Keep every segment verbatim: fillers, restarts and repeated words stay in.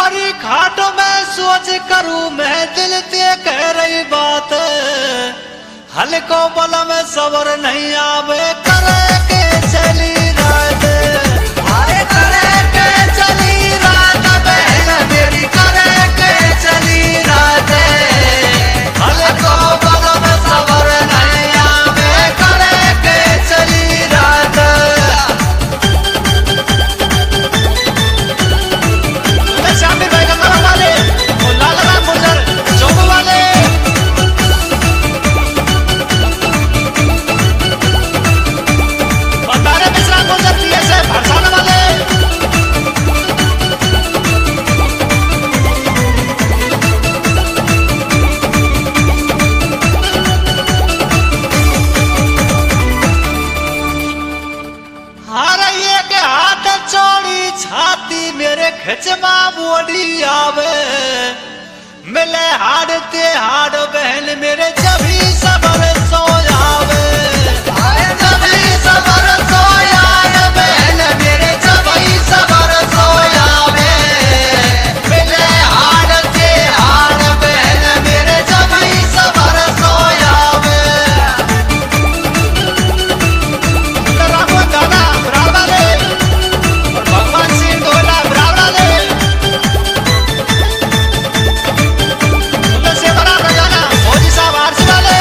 तुम्हारी खाट में सोच करूं मैं दिल ते कह रही बात हल्को बल में सबर नहीं आवे करे के चली रात आए करे के चली रात बहन मेरी करे के चली रात हल्को बल में सबर नहीं आवे करे के चली रात शामिर भाई गंगा वाले लाल राम गुजर चौबू वाले बतारे मिश्रा गुजर दिए से भरसाने वाले हार ये के हाथ चौड़ी छाती मेरे खिचमा बोली आवे मिले हाड़ ते हाड़ बहन मेरे जभी सबर सो जावे जभी सबर सो जावे बहन मेरे जभी सबर सो जावे मिले हाड़ ते हाड़ बहन मेरे जभी सबर सो जावे राघव दादा ब्राह्मण वाले और भगवान सिंह गोला ब्राह्मण वाले से बड़ा बजाना फौजी साहब आरसी वाले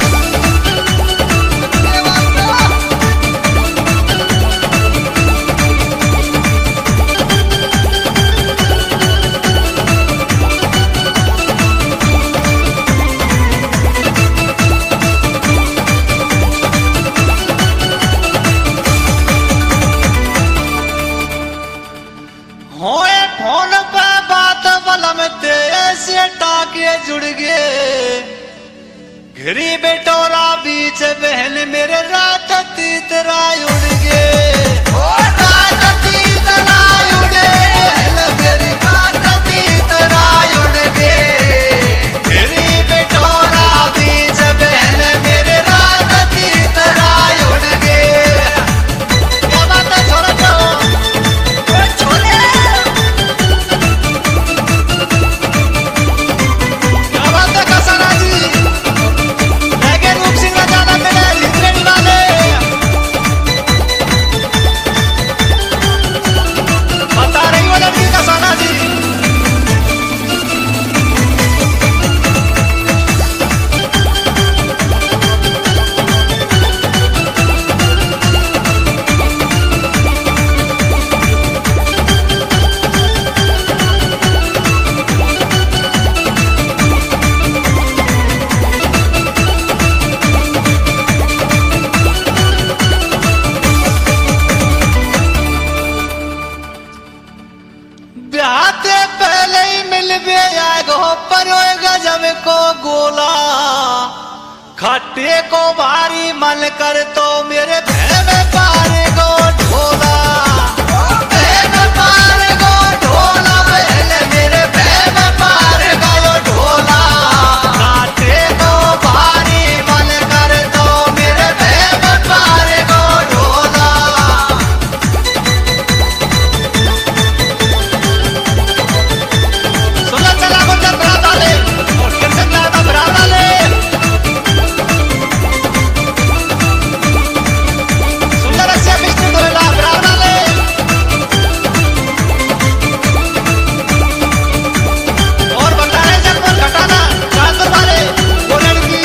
होए फोन पे बात बलम से टाके जुड़ गए घिरी बेटोरा बीच बहन मेरे रात तीतरा उड़ गए रात तीतरा उड़े मेरी रात तीतरा उड़ गए घिरी बेटोरा बीच बहन मेरे रात तीतरा उड़ गए क्या बात है छोड़ दो छोड़े ब्याहते पहले ही मिल बे आगो परो गजब को गोला खट्टे को भारी मन कर तो मेरे भय में पारे को ढोला भय में पारे को ढोला पहले मेरे भय में पारे को ढोला खट्टे को भारी मन कर तो मेरे भय में पारे को ढोला चला गुजर ब्राह्मण वाले और कृष्ण दादा ब्राह्मण वाले सुंदर से विष्णु गोला ब्राह्मण वाले और बताए जगमन घटाना चांदर वाले वो लड़की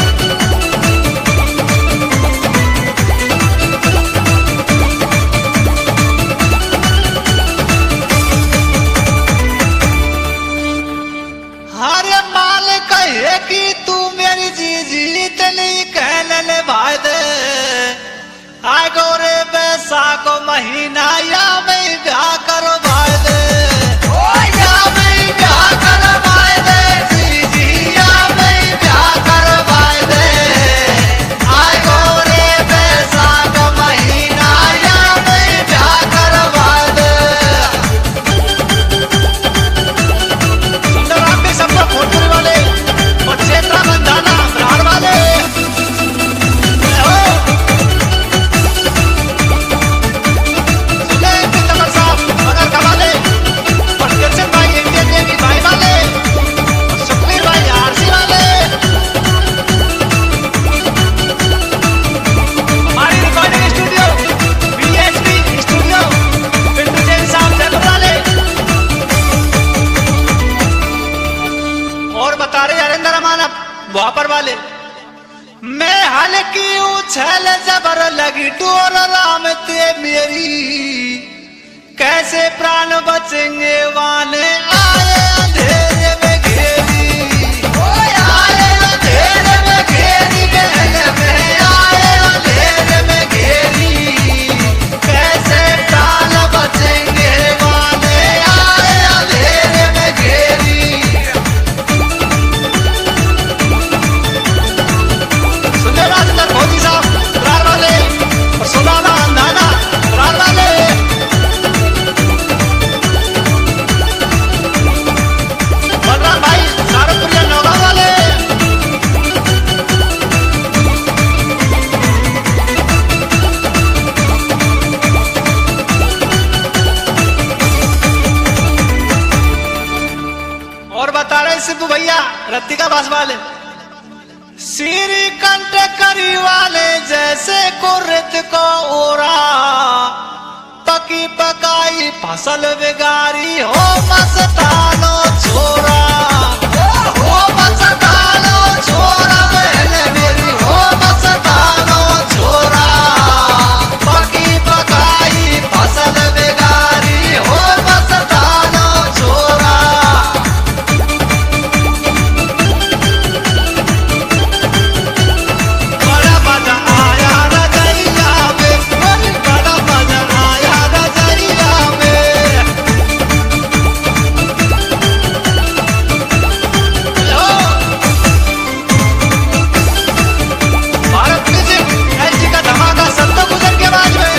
हरे माल कहे कि तू मेरी जी जीत नहीं कहने ले भाई दे आए गोरे बैसाख महीना या मैं ब्याह करो भाई दे ओ या मैं ब्याह करो भाई दे जी जी या मैं ब्याह करो भाई दे आए गोरे बैसाख महीना या मैं ब्याह करो भाई दे सुंदर आप भी सबको फोटो वाले और क्षेत्रा बंधाना ब्राह्मण वाले सुने वाले। मैं हल्की उछल जबर लगी डोर राम ते मेरी, कैसे प्राण बचेंगे वाने आए अंधेरे में घेरी, आए अंधेरे में घेरी, गहने में आए अंधेरे में घेरी, कैसे प्राण बचेंगे वाने आए अंधेरे में घेरी। सुनले राजदर भोजी साहब रार वाले और सुनाना अंधाना रार वाले। बलराम भाई सारंगपुरिया नौगांव वाले। और बता रहे सिद्धू भैया रत्तिका बास वाले। श्री कंठ करी वाले जैसे कुर्रत को ओरा, पकी पकाई फसल बिगारी हो मस्तानो छोरा, हो मस्तानो छोरा बहन मेरी हो मस्तानो छोरा, पकी पकाई फसल बिगारी हो मस्तानो छोरा। बड़ा मजा आया रजैया में, बड़ा मजा आया रजैया में। हेलो भारत म्यूजिक एलजी का धमाका सत्तर गुजर के बाद में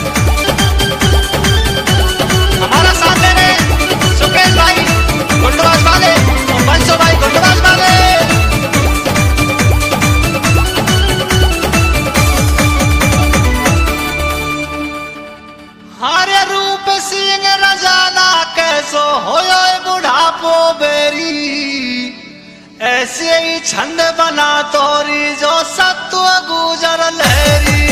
हमारा साथ दे रहे सुकेश भाई गुंडवास वाले और बंसो भाई गुंडवास वाले। हरे रूप सिंह रजाना कैसो होयो बुढ़ापो बेरी, ऐसे ही छंद बना तोरी जो सत्व गुजर लहरी।